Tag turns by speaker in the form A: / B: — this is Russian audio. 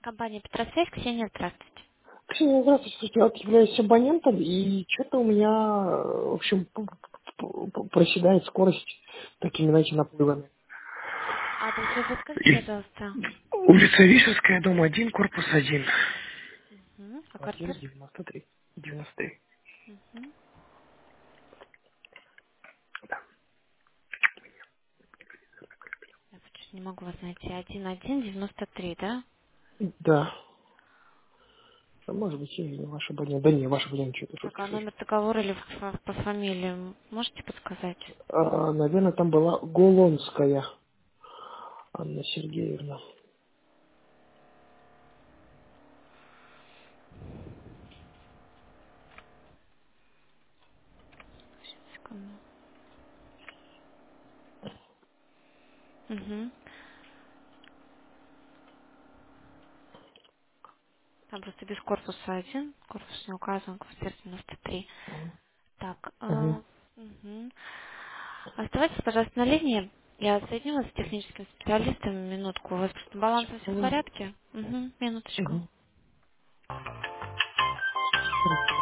A: Компания Петросвязь, Ксения, здравствуйте.
B: Ксения, здравствуйте. Я вот являюсь абонентом, и что-то у меня, в общем, проседает скорость такими, знаете, наплывами.
A: Адрес вы подскажите,
B: И
A: пожалуйста.
B: улица Вишерская, дом 1, корпус 1.
A: Мгм. А
B: Квартира
A: квартира?
B: 93. 93.
A: Мгм. Я почему-то не могу вас найти. 1193, да?
B: Да. А может быть, я и не ваш абонент. Да не, ваш абонент, что-то
A: Так,
B: шутки
A: а
B: слышу.
A: номер договора или по фамилии можете подсказать?
B: Наверное, там была Голонская Анна Сергеевна.
A: Секунду. Угу. Там просто без корпуса один. Корпус не указан, квартира 93. Так,
B: Угу.
A: мгм. Оставайтесь, пожалуйста, на линии. Я соединю вас с техническим специалистом. Минутку. У вас просто балансом все в
B: Угу.
A: порядке? Угу. Минуточку.
B: Угу.